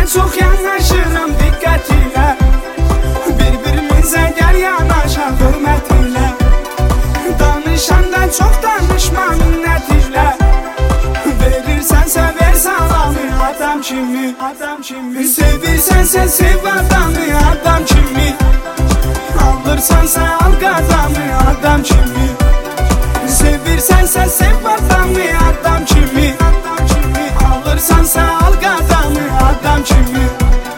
çok yanaşırım dikkatiyle. Birbirimize gel yanaşa hürmetiyle. Danışandan çok danışma minnetiyle. Verirsen sever salamı adam kimi, adam kimi. Sevirsen sen sev adamı adam kimi. Alırsan sen al kazanı adam kimi. Sevirsen sen sev adamı adam kimi. Alırsan sen al kazanı adam kimi.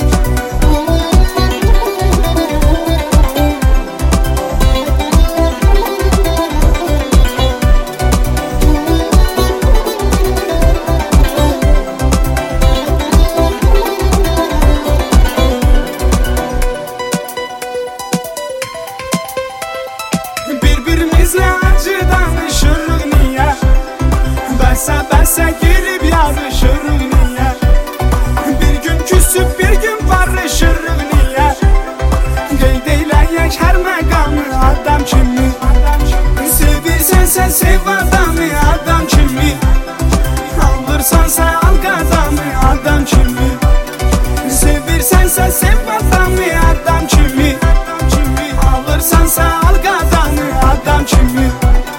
Birbirimizle acı danışırız niye? Bese girip yarışırız niye? Bir gün küsüp bir gün barışırız niye? Qeydeyləyək hər məqamı adam kimi. Sevirsən sən sev adamı adam kimi. Alırsan sən al qazanı adam kimi. Sevirsən sən sev adamı adam kimi. Alırsan sən al qazanı adam kimi.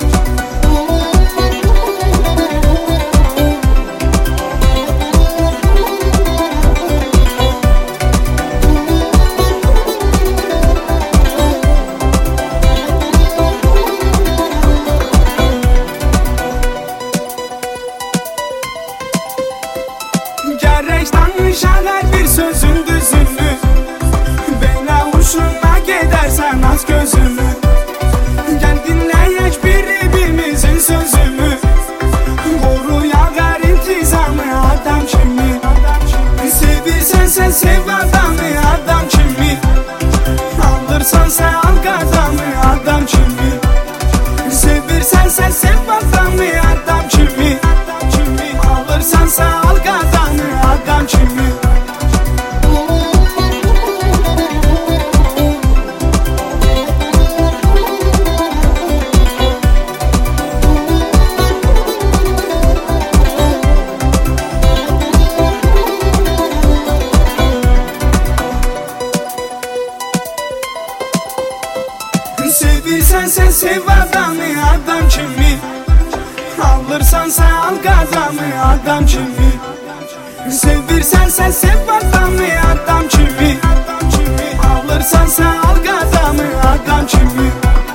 Gərək danışan hər bir sözün düzünü. Belə hoşuna gedərsən az gözümü. Gəl dinləyək bir-birimizin sözünü. Qoruyaq hər intizamı adam kimi. Sevirsən sən sev adamı adam kimi. Alırsan sən al qazanı adam kimi. Sevirsən sən sev adamı adam kimi. Alırsan sən al qazanı adam kimi. Sevirsən sən sev adamı adam kimi. Alırsan sən al qazanı adam kimi. Sevirsən sən sev adamı adam kimi. Alırsan sən al qazanı adam kimi.